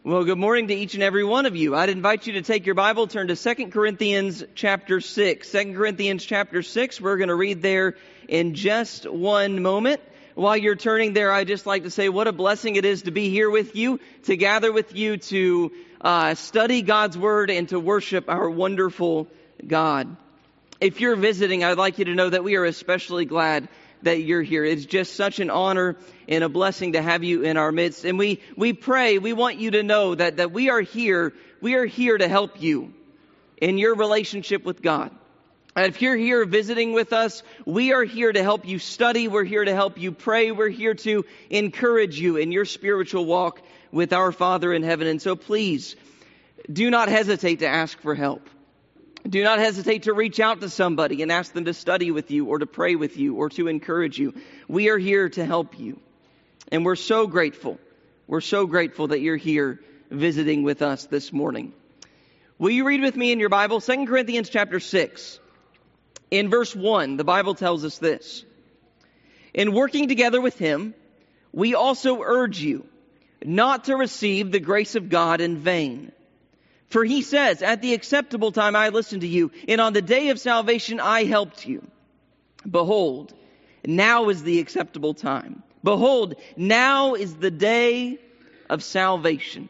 Well, good morning to each and every one of you. I'd invite you to take your Bible, turn to 2 Corinthians chapter 6. 2 Corinthians chapter 6, we're going to read there in just one moment. While you're turning there, I'd just like to say what a blessing it is to be here with you, to gather with you, to study God's Word and to worship our wonderful God. If you're visiting, I'd like you to know that we are especially glad that you're here. It's just such an honor and a blessing to have you in our midst. And we pray, we want you to know that we are here to help you in your relationship with God. And if you're here visiting with us, we are here to help you study. We're here to help you pray. We're here to encourage you in your spiritual walk with our Father in heaven. And so please, do not hesitate to ask for help. Do not hesitate to reach out to somebody and ask them to study with you or to pray with you or to encourage you. We are here to help you. And we're so grateful. We're so grateful that you're here visiting with us this morning. Will you read with me in your Bible? 2 Corinthians chapter 6. In verse 1, the Bible tells us this. In working together with him, we also urge you not to receive the grace of God in vain. For he says, at the acceptable time I listened to you, and on the day of salvation I helped you. Behold, now is the acceptable time. Behold, now is the day of salvation.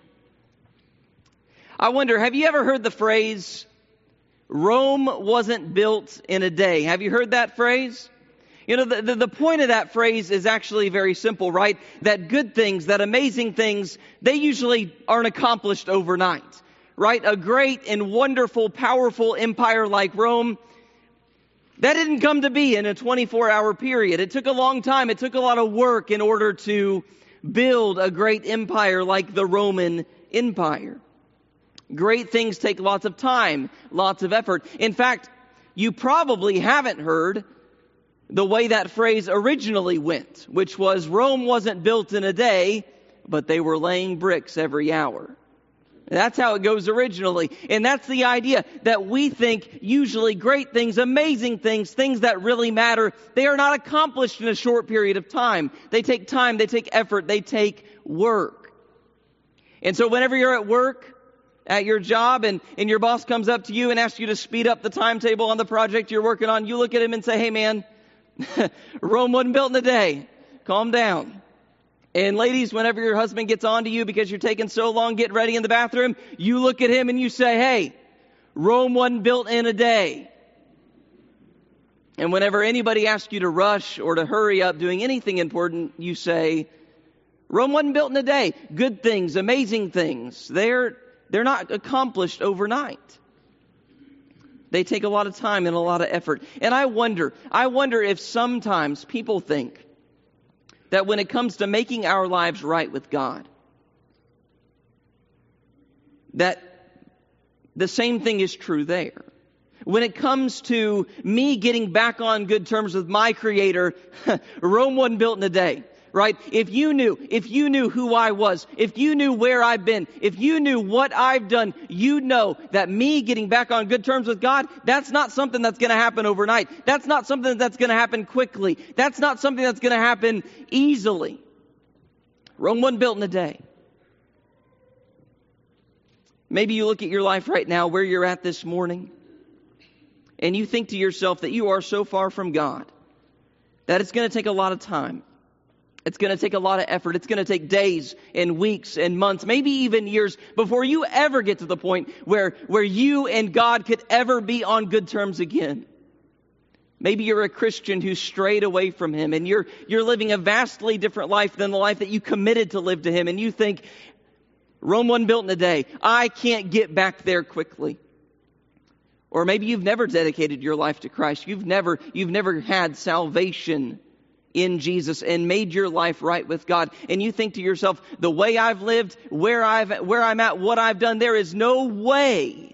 I wonder, have you ever heard the phrase, Rome wasn't built in a day? Have you heard that phrase? You know, the point of that phrase is actually very simple, right? That good things, that amazing things, they usually aren't accomplished overnight. Right? A great and wonderful, powerful empire like Rome, that didn't come to be in a 24-hour period. It took a long time. It took a lot of work in order to build a great empire like the Roman Empire. Great things take lots of time, lots of effort. In fact, you probably haven't heard the way that phrase originally went, which was Rome wasn't built in a day, but they were laying bricks every hour. That's how it goes originally. And that's the idea that we think usually great things, amazing things, things that really matter, they are not accomplished in a short period of time. They take time, they take effort, they take work. And so whenever you're at work, at your job, and your boss comes up to you and asks you to speed up the timetable on the project you're working on, you look at him and say, hey man, Rome wasn't built in a day. Calm down. And ladies, whenever your husband gets on to you because you're taking so long getting ready in the bathroom, you look at him and you say, hey, Rome wasn't built in a day. And whenever anybody asks you to rush or to hurry up doing anything important, you say, Rome wasn't built in a day. Good things, amazing things, they're not accomplished overnight. They take a lot of time and a lot of effort. And I wonder if sometimes people think that when it comes to making our lives right with God, that the same thing is true there. When it comes to me getting back on good terms with my Creator, Rome wasn't built in a day, right? If you knew who I was, if you knew where I've been, if you knew what I've done, you know that me getting back on good terms with God, that's not something that's going to happen overnight. That's not something that's going to happen quickly. That's not something that's going to happen easily. Rome wasn't built in a day. Maybe you look at your life right now, where you're at this morning, and you think to yourself that you are so far from God that it's going to take a lot of time. It's going to take a lot of effort. It's going to take days and weeks and months, maybe even years, before you ever get to the point where you and God could ever be on good terms again. Maybe you're a Christian who strayed away from Him, and you're living a vastly different life than the life that you committed to live to Him, and you think, Rome wasn't built in a day. I can't get back there quickly. Or maybe you've never dedicated your life to Christ. You've never had salvation in Jesus and made your life right with God. And you think to yourself, the way I've lived, where I'm at, what I've done, there's no way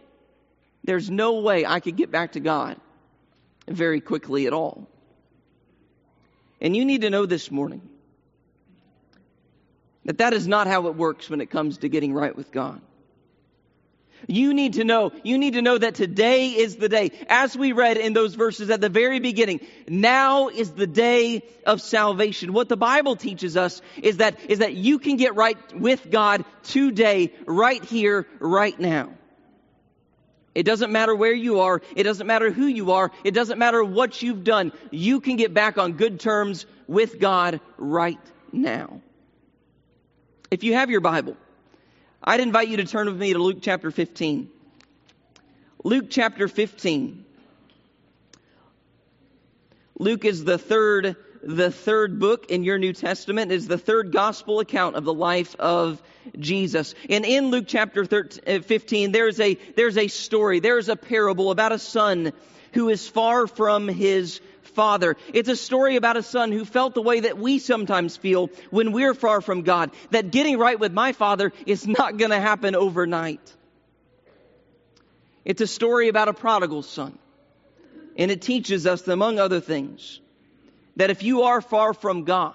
I could get back to God very quickly at all. And you need to know this morning that is not how it works when it comes to getting right with God. You need to know that today is the day. As we read in those verses at the very beginning, now is the day of salvation. What the Bible teaches us is that you can get right with God today, right here, right now. It doesn't matter where you are. It doesn't matter who you are. It doesn't matter what you've done. You can get back on good terms with God right now. If you have your Bible, I'd invite you to turn with me to Luke chapter 15. Luke chapter 15. Luke is the third book in your New Testament, is the third gospel account of the life of Jesus. And in Luke chapter 15, there's a story, there's a parable about a son who is far from his father. It's a story about a son who felt the way that we sometimes feel when we're far from God, that getting right with my father is not going to happen overnight. It's a story about a prodigal son. And it teaches us, among other things, that if you are far from God,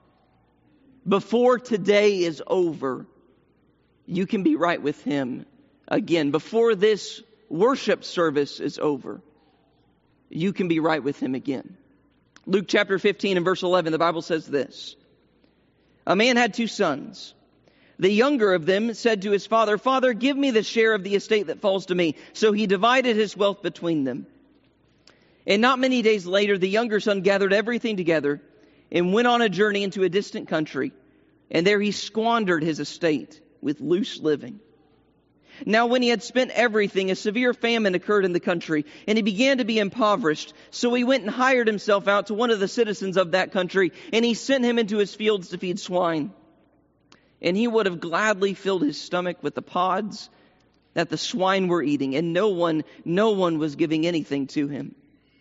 before today is over, you can be right with Him again. Before this worship service is over, you can be right with Him again. Luke chapter 15 and verse 11, the Bible says this. A man had 2 sons. The younger of them said to his father, "Father, give me the share of the estate that falls to me." So he divided his wealth between them. And not many days later, the younger son gathered everything together and went on a journey into a distant country. And there he squandered his estate with loose living. Now when he had spent everything, a severe famine occurred in the country, and he began to be impoverished. So he went and hired himself out to one of the citizens of that country, and he sent him into his fields to feed swine. And he would have gladly filled his stomach with the pods that the swine were eating, and no one was giving anything to him.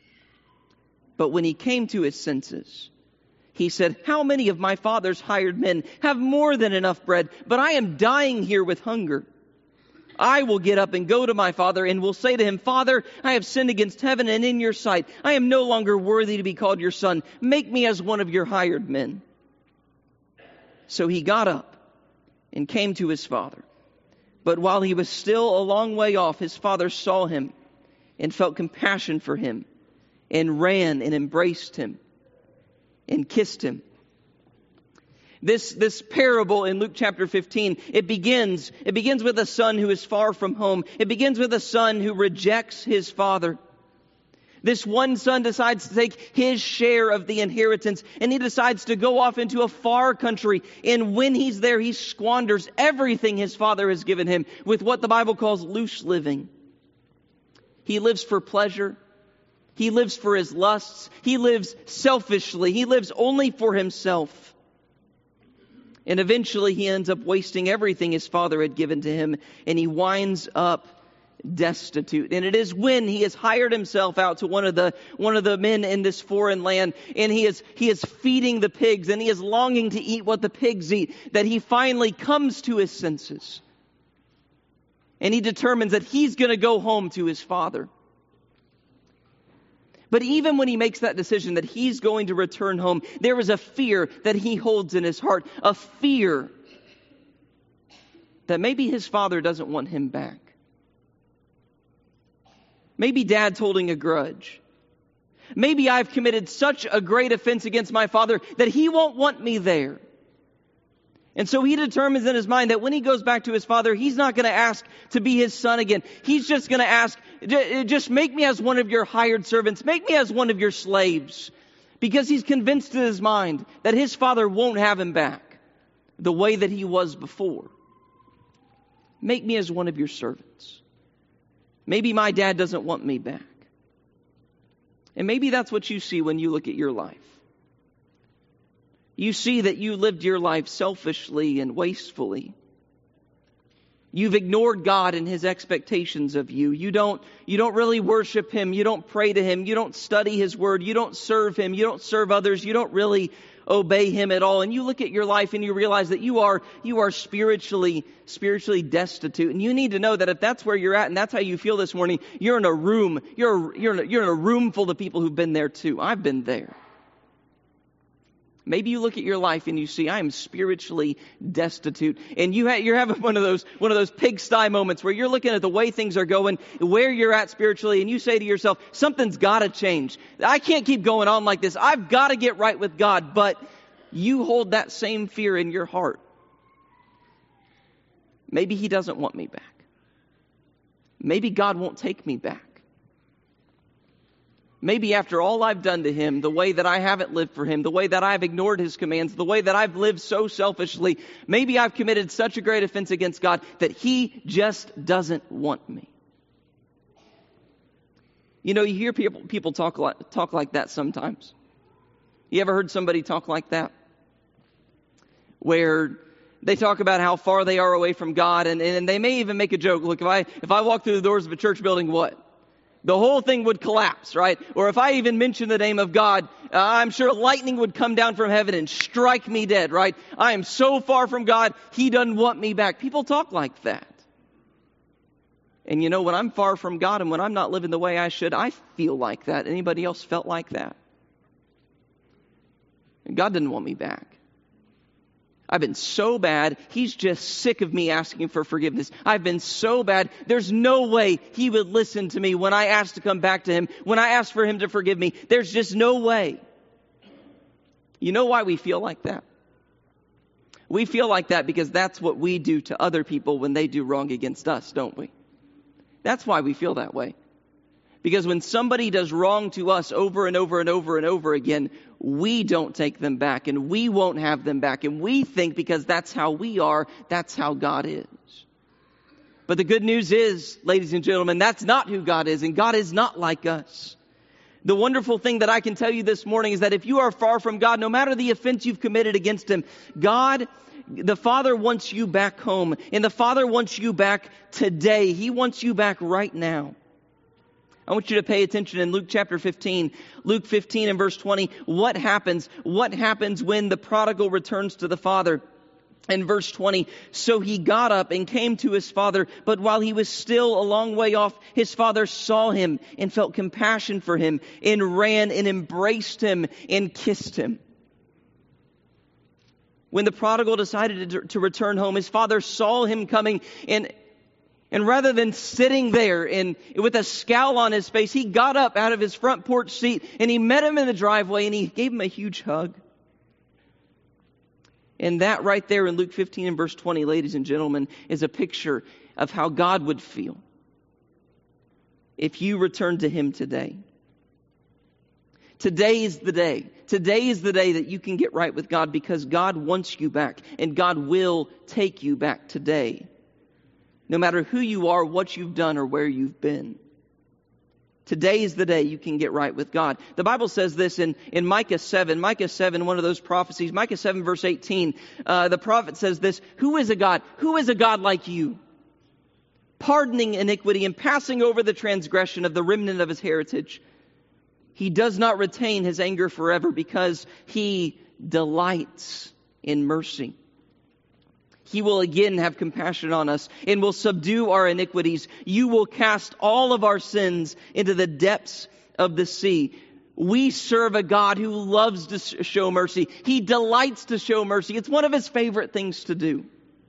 But when he came to his senses, he said, "How many of my father's hired men have more than enough bread, but I am dying here with hunger? I will get up and go to my father and will say to him, 'Father, I have sinned against heaven and in your sight. I am no longer worthy to be called your son. Make me as one of your hired men.' So he got up and came to his father. But while he was still a long way off, his father saw him and felt compassion for him and ran and embraced him and kissed him." This parable in Luke chapter 15, it begins with a son who is far from home. It begins with a son who rejects his father. This one son decides to take his share of the inheritance, and he decides to go off into a far country. And when he's there, he squanders everything his father has given him with what the Bible calls loose living. He lives for pleasure. He lives for his lusts. He lives selfishly. He lives only for himself. And eventually he ends up wasting everything his father had given to him, and he winds up destitute. And it is when he has hired himself out to one of the men in this foreign land, and he is feeding the pigs, and he is longing to eat what the pigs eat, that he finally comes to his senses. And he determines that he's going to go home to his father. But even when he makes that decision that he's going to return home, there is a fear that he holds in his heart. A fear that maybe his father doesn't want him back. Maybe dad's holding a grudge. Maybe I've committed such a great offense against my father that he won't want me there. And so he determines in his mind that when he goes back to his father, he's not going to ask to be his son again. He's just going to ask, just make me as one of your hired servants. Make me as one of your slaves. Because he's convinced in his mind that his father won't have him back the way that he was before. Make me as one of your servants. Maybe my dad doesn't want me back. And maybe that's what you see when you look at your life. You see that you lived your life selfishly and wastefully. You've ignored God and His expectations of you. You don't really worship Him. You don't pray to Him. You don't study His Word. You don't serve Him. You don't serve others. You don't really obey Him at all. And you look at your life and you realize that you are spiritually destitute. And you need to know that if that's where you're at and that's how you feel this morning, you're in a room. You're in a room full of people who've been there too. I've been there. Maybe you look at your life and you see, I am spiritually destitute. And you're having one of those pigsty moments where you're looking at the way things are going, where you're at spiritually, and you say to yourself, something's got to change. I can't keep going on like this. I've got to get right with God. But you hold that same fear in your heart. Maybe He doesn't want me back. Maybe God won't take me back. Maybe after all I've done to Him, the way that I haven't lived for Him, the way that I've ignored His commands, the way that I've lived so selfishly, maybe I've committed such a great offense against God that He just doesn't want me. You know, you hear people talk like that sometimes. You ever heard somebody talk like that? Where they talk about how far they are away from God, and they may even make a joke. Look, if I walk through the doors of a church building, what? The whole thing would collapse, right? Or if I even mention the name of God, I'm sure lightning would come down from heaven and strike me dead, right? I am so far from God, He doesn't want me back. People talk like that. And you know, when I'm far from God and when I'm not living the way I should, I feel like that. Anybody else felt like that? And God didn't want me back. I've been so bad, He's just sick of me asking for forgiveness. I've been so bad, there's no way He would listen to me when I asked to come back to Him, when I asked for Him to forgive me. There's just no way. You know why we feel like that? We feel like that because that's what we do to other people when they do wrong against us, don't we? That's why we feel that way. Because when somebody does wrong to us over and over and over and over again, we don't take them back and we won't have them back. And we think because that's how we are, that's how God is. But the good news is, ladies and gentlemen, that's not who God is, and God is not like us. The wonderful thing that I can tell you this morning is that if you are far from God, no matter the offense you've committed against Him, God, the Father wants you back home. And the Father wants you back today. He wants you back right now. I want you to pay attention in Luke chapter 15. Luke 15 and verse 20. What happens? What happens when the prodigal returns to the father? In verse 20, so he got up and came to his father, but while he was still a long way off, his father saw him and felt compassion for him and ran and embraced him and kissed him. When the prodigal decided to return home, his father saw him coming, and rather than sitting there and with a scowl on his face, he got up out of his front porch seat and he met him in the driveway and he gave him a huge hug. And that right there in Luke 15 and verse 20, ladies and gentlemen, is a picture of how God would feel if you return to Him today. Today is the day. Today is the day that you can get right with God because God wants you back and God will take you back today. No matter who you are, what you've done, or where you've been. Today is the day you can get right with God. The Bible says this in Micah 7. Micah 7, one of those prophecies. Micah 7 verse 18. The prophet says this, Who is a God? Who is a God like you? Pardoning iniquity and passing over the transgression of the remnant of His heritage. He does not retain His anger forever because He delights in mercy. He will again have compassion on us and will subdue our iniquities. You will cast all of our sins into the depths of the sea. We serve a God who loves to show mercy. He delights to show mercy. It's one of His favorite things to do.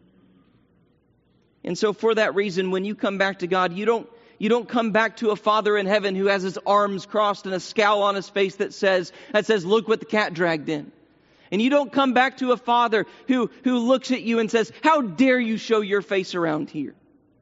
And so for that reason, when you come back to God, you don't come back to a Father in heaven who has His arms crossed and a scowl on His face that says, look what the cat dragged in. And you don't come back to a Father who looks at you and says, how dare you show your face around here?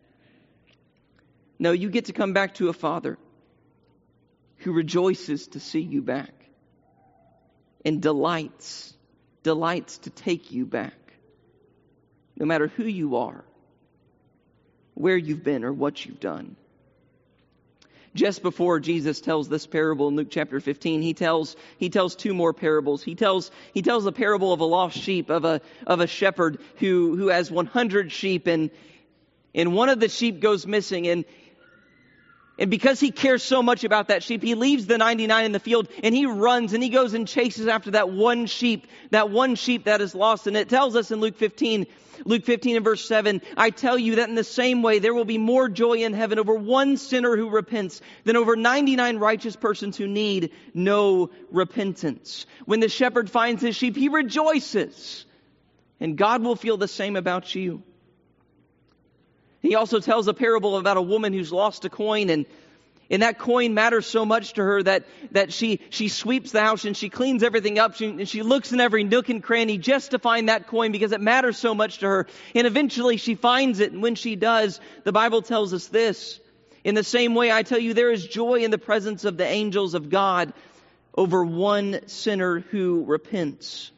No, you get to come back to a Father who rejoices to see you back and delights to take you back. No matter who you are, where you've been, or what you've done. Just before Jesus tells this parable in Luke chapter 15, he tells two more parables. He tells the parable of a lost sheep, of a shepherd who has 100 sheep, and one of the sheep goes missing, and And because he cares so much about that sheep, he leaves the 99 in the field and he runs and he goes and chases after that one sheep that is lost. And it tells us in Luke 15 and verse 7, I tell you that in the same way there will be more joy in heaven over one sinner who repents than over 99 righteous persons who need no repentance. When the shepherd finds his sheep, he rejoices. And God will feel the same about you. He also tells a parable about a woman who's lost a coin, and that coin matters so much to her that she sweeps the house and she cleans everything up, and she looks in every nook and cranny just to find that coin because it matters so much to her. And eventually she finds it, and when she does, the Bible tells us this: in the same way, I tell you, there is joy in the presence of the angels of God over one sinner who repents.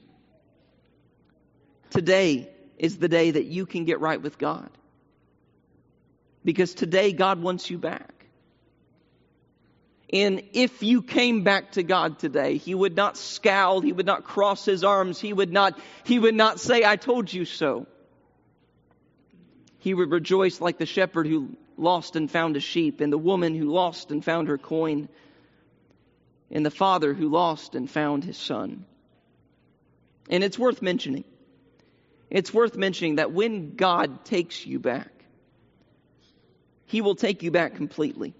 Today is the day that you can get right with God. Because today God wants you back. And if you came back to God today, He would not scowl, He would not cross His arms, He would not say, I told you so. He would rejoice like the shepherd who lost and found a sheep, and the woman who lost and found her coin, and the father who lost and found his son. And it's worth mentioning. It's worth mentioning that when God takes you back, He will take you back completely.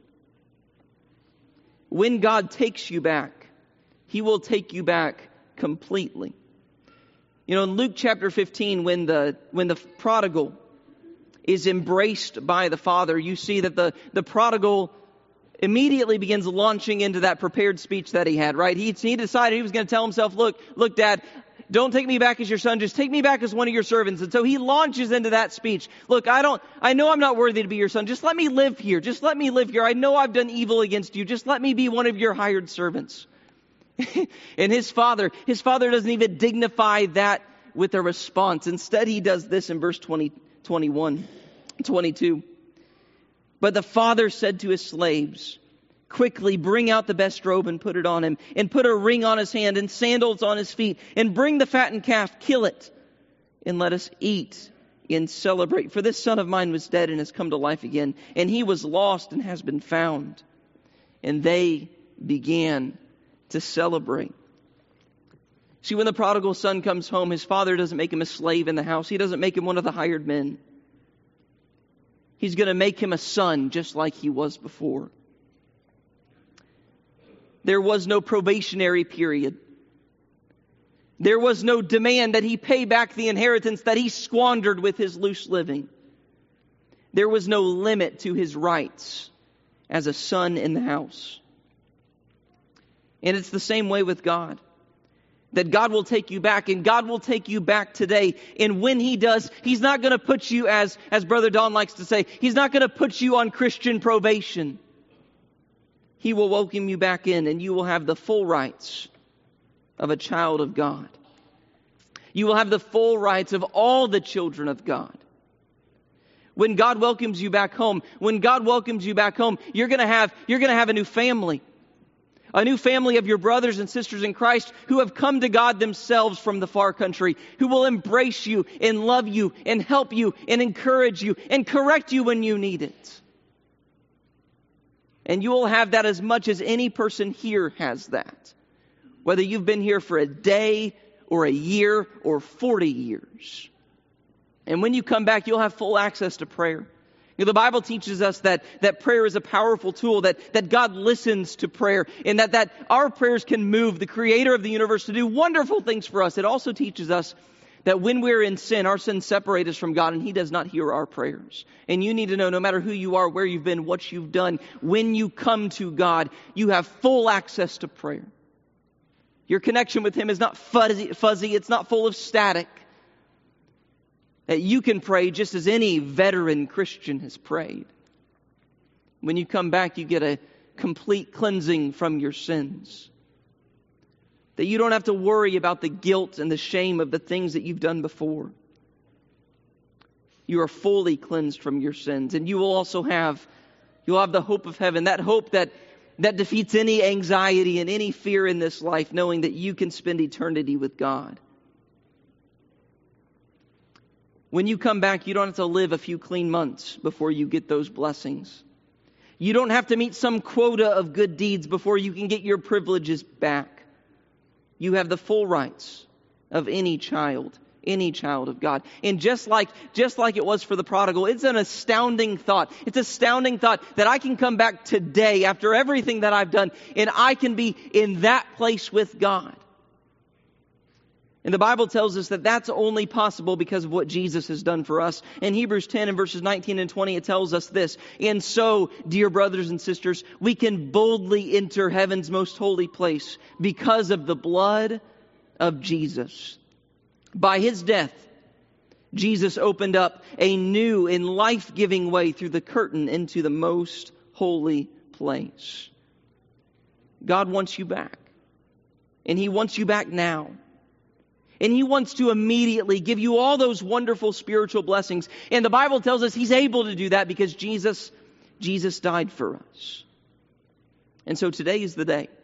When God takes you back, He will take you back completely. You know, in Luke chapter 15, when the prodigal is embraced by the father, you see that the prodigal immediately begins launching into that prepared speech that he had, right? He decided he was going to tell himself, look, Dad, don't take me back as your son, just take me back as one of your servants. And so he launches into that speech. Look, I know I'm not worthy to be your son. Just let me live here. Just let me live here. I know I've done evil against you. Just let me be one of your hired servants. And his father doesn't even dignify that with a response. Instead, he does this in verse 22. But the father said to his slaves, quickly bring out the best robe and put it on him, and put a ring on his hand and sandals on his feet, and bring the fattened calf, kill it, and let us eat and celebrate. For this son of mine was dead and has come to life again, and he was lost and has been found. And they began to celebrate. See, when the prodigal son comes home, his father doesn't make him a slave in the house. He doesn't make him one of the hired men. He's going to make him a son just like he was before. There was no probationary period. There was no demand that he pay back the inheritance that he squandered with his loose living. There was no limit to his rights as a son in the house. And it's the same way with God. That God will take you back, and God will take you back today. And when He does, He's not going to put you, as Brother Don likes to say, He's not going to put you on Christian probation. He will welcome you back in, and you will have the full rights of a child of God. You will have the full rights of all the children of God. When God welcomes you back home, you're going to have a new family. A new family of your brothers and sisters in Christ who have come to God themselves from the far country, who will embrace you and love you and help you and encourage you and correct you when you need it. And you will have that as much as any person here has that. Whether you've been here for a day or a year or 40 years. And when you come back, you'll have full access to prayer. You know, the Bible teaches us that prayer is a powerful tool, that God listens to prayer, and that our prayers can move the Creator of the universe to do wonderful things for us. It also teaches us that when we're in sin, our sins separate us from God, and He does not hear our prayers. And you need to know, no matter who you are, where you've been, what you've done, when you come to God, you have full access to prayer. Your connection with Him is not fuzzy, it's not full of static. That you can pray just as any veteran Christian has prayed. When you come back, you get a complete cleansing from your sins. That you don't have to worry about the guilt and the shame of the things that you've done before. You are fully cleansed from your sins. And you will also have the hope of heaven. That hope that defeats any anxiety and any fear in this life, knowing that you can spend eternity with God. When you come back, you don't have to live a few clean months before you get those blessings. You don't have to meet some quota of good deeds before you can get your privileges back. You have the full rights of any child of God. And just like it was for the prodigal, it's an astounding thought. It's astounding thought that I can come back today after everything that I've done, and I can be in that place with God. And the Bible tells us that that's only possible because of what Jesus has done for us. In Hebrews 10 and verses 19 and 20, it tells us this. And so, dear brothers and sisters, we can boldly enter heaven's most holy place because of the blood of Jesus. By His death, Jesus opened up a new and life-giving way through the curtain into the most holy place. God wants you back. And He wants you back now. And He wants to immediately give you all those wonderful spiritual blessings. And the Bible tells us He's able to do that because Jesus died for us. And so today is the day.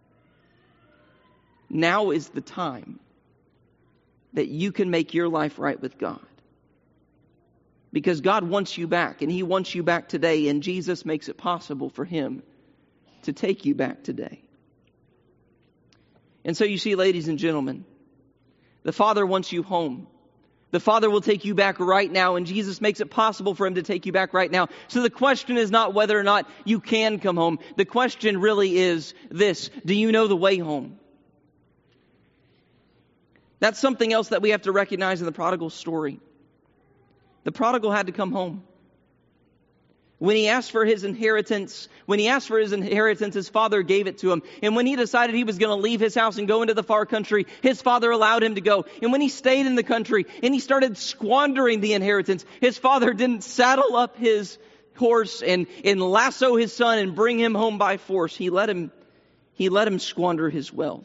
Now is the time that you can make your life right with God. Because God wants you back, and He wants you back today, and Jesus makes it possible for Him to take you back today. And so you see, ladies and gentlemen, the Father wants you home. The Father will take you back right now, and Jesus makes it possible for Him to take you back right now. So the question is not whether or not you can come home. The question really is this: do you know the way home? That's something else that we have to recognize in the prodigal story. The prodigal had to come home. When he asked for his inheritance, his father gave it to him. And when he decided he was going to leave his house and go into the far country, his father allowed him to go. And when he stayed in the country and he started squandering the inheritance, his father didn't saddle up his horse and lasso his son and bring him home by force. He let him squander his wealth.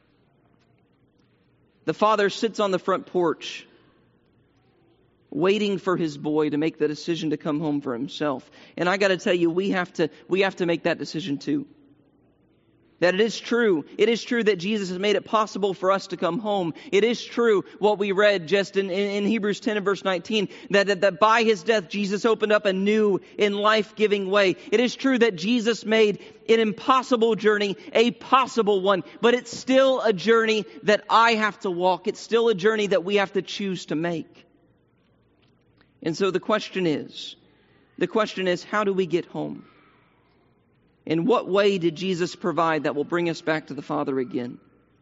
The father sits on the front porch, waiting for his boy to make the decision to come home for himself. And I got to tell you, we have to make that decision too. That it is true that Jesus has made it possible for us to come home. It is true what we read just in Hebrews 10 and verse 19, that by His death Jesus opened up a new and life-giving way. It is true that Jesus made an impossible journey a possible one, but it's still a journey that I have to walk. It's still a journey that we have to choose to make. And so the question is, how do we get home? In what way did Jesus provide that will bring us back to the Father again?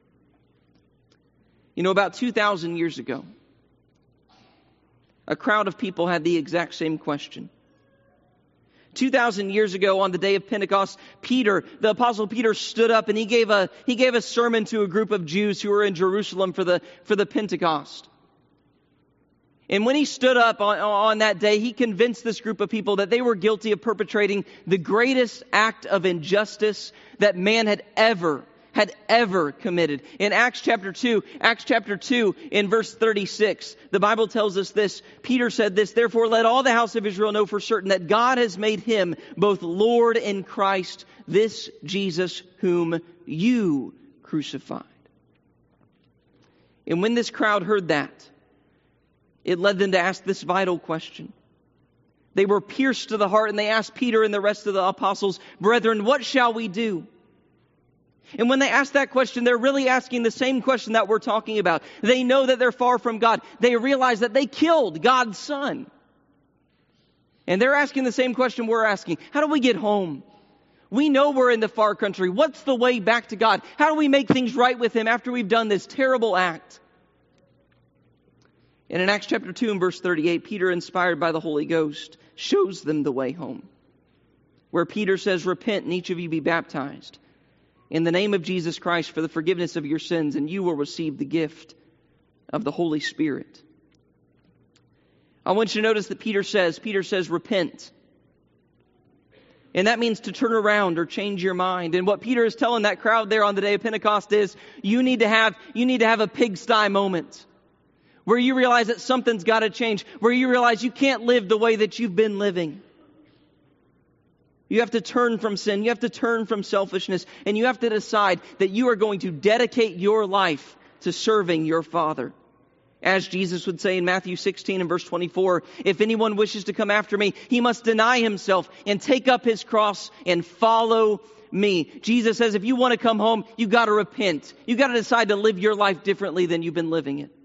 You know, about 2,000 years ago, a crowd of people had the exact same question. 2,000 years ago, on the day of Pentecost, the Apostle Peter, stood up and he gave a sermon to a group of Jews who were in Jerusalem for the Pentecost. And when he stood up on that day, he convinced this group of people that they were guilty of perpetrating the greatest act of injustice that man had ever committed. In Acts chapter 2, in verse 36, the Bible tells us this. Peter said this: "Therefore let all the house of Israel know for certain that God has made Him both Lord and Christ, this Jesus whom you crucified." And when this crowd heard that, it led them to ask this vital question. They were pierced to the heart, and they asked Peter and the rest of the apostles, "Brethren, what shall we do?" And when they ask that question, they're really asking the same question that we're talking about. They know that they're far from God. They realize that they killed God's Son. And they're asking the same question we're asking. How do we get home? We know we're in the far country. What's the way back to God? How do we make things right with Him after we've done this terrible act? And in Acts chapter 2 and verse 38, Peter, inspired by the Holy Ghost, shows them the way home. Where Peter says, "Repent and each of you be baptized in the name of Jesus Christ for the forgiveness of your sins, and you will receive the gift of the Holy Spirit." I want you to notice that Peter says, repent. And that means to turn around or change your mind. And what Peter is telling that crowd there on the day of Pentecost is, you need to have a pigsty moment, where you realize that something's got to change, where you realize you can't live the way that you've been living. You have to turn from sin, you have to turn from selfishness, and you have to decide that you are going to dedicate your life to serving your Father. As Jesus would say in Matthew 16 and verse 24, if anyone wishes to come after me, he must deny himself and take up his cross and follow me. Jesus says if you want to come home, you've got to repent. You've got to decide to live your life differently than you've been living it.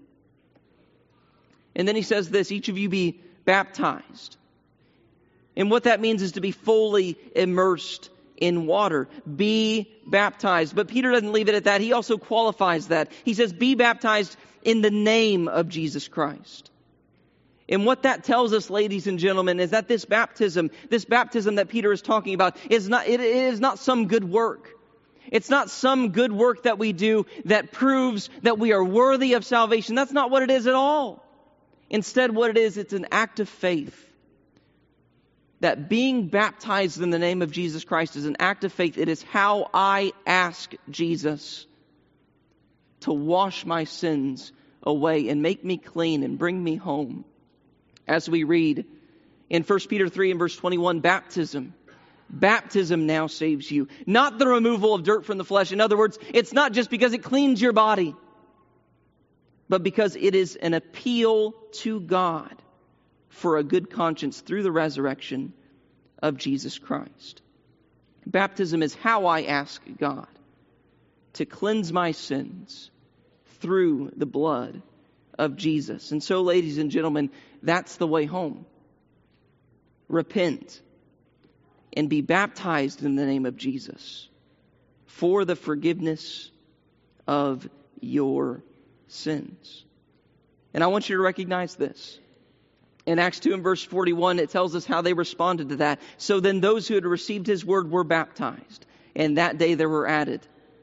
And then he says this, each of you be baptized. And what that means is to be fully immersed in water. Be baptized. But Peter doesn't leave it at that. He also qualifies that. He says, be baptized in the name of Jesus Christ. And what that tells us, ladies and gentlemen, is that this baptism that Peter is talking about, is not some good work. It's not some good work that we do that proves that we are worthy of salvation. That's not what it is at all. Instead, what it is, it's an act of faith. That being baptized in the name of Jesus Christ is an act of faith. It is how I ask Jesus to wash my sins away and make me clean and bring me home. As we read in 1 Peter 3 and verse 21, baptism now saves you. Not the removal of dirt from the flesh. In other words, it's not just because it cleans your body, but because it is an appeal to God for a good conscience through the resurrection of Jesus Christ. Baptism is how I ask God to cleanse my sins through the blood of Jesus. And so, ladies and gentlemen, that's the way home. Repent and be baptized in the name of Jesus for the forgiveness of your sins. And I want you to recognize this. In Acts 2 and verse 41, it tells us how they responded to that. So then those who had received his word were baptized. And that day there were added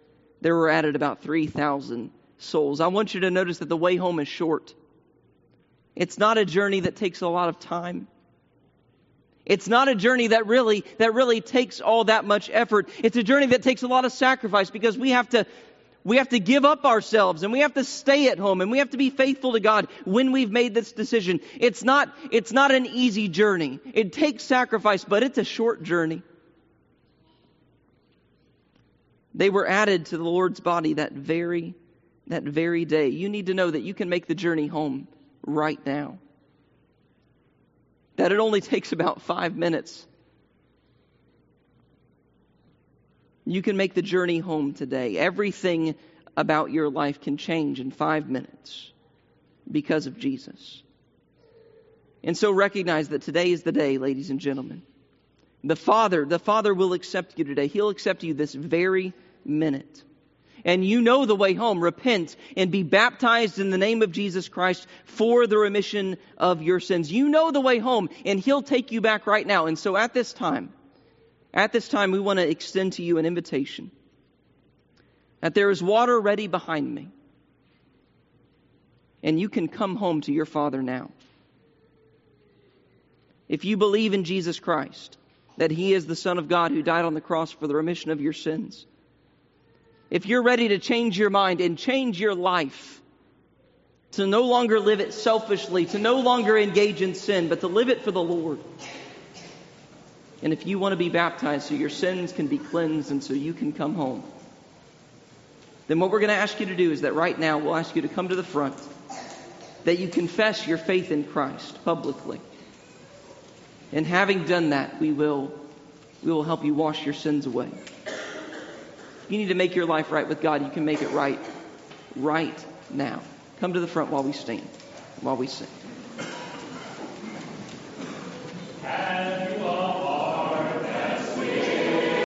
about 3,000 souls. I want you to notice that the way home is short. It's not a journey that takes a lot of time. It's not a journey that really takes all that much effort. It's a journey that takes a lot of sacrifice because we have to give up ourselves and we have to stay at home and we have to be faithful to God when we've made this decision. It's not an easy journey. It takes sacrifice, but it's a short journey. They were added to the Lord's body that very day. You need to know that you can make the journey home right now. That it only takes about 5 minutes. You can make the journey home today. Everything about your life can change in 5 minutes because of Jesus. And so recognize that today is the day, ladies and gentlemen. The Father will accept you today. He'll accept you this very minute. And you know the way home. Repent and be baptized in the name of Jesus Christ for the remission of your sins. You know the way home, and He'll take you back right now. And so at this time, we want to extend to you an invitation. That there is water ready behind me. And you can come home to your Father now. If you believe in Jesus Christ, that He is the Son of God who died on the cross for the remission of your sins. If you're ready to change your mind and change your life, to no longer live it selfishly, to no longer engage in sin, but to live it for the Lord. And if you want to be baptized so your sins can be cleansed and so you can come home, then what we're going to ask you to do is that right now we'll ask you to come to the front, that you confess your faith in Christ publicly. And having done that, we will help you wash your sins away. If you need to make your life right with God, you can make it right now. Come to the front while we stand, while we sing.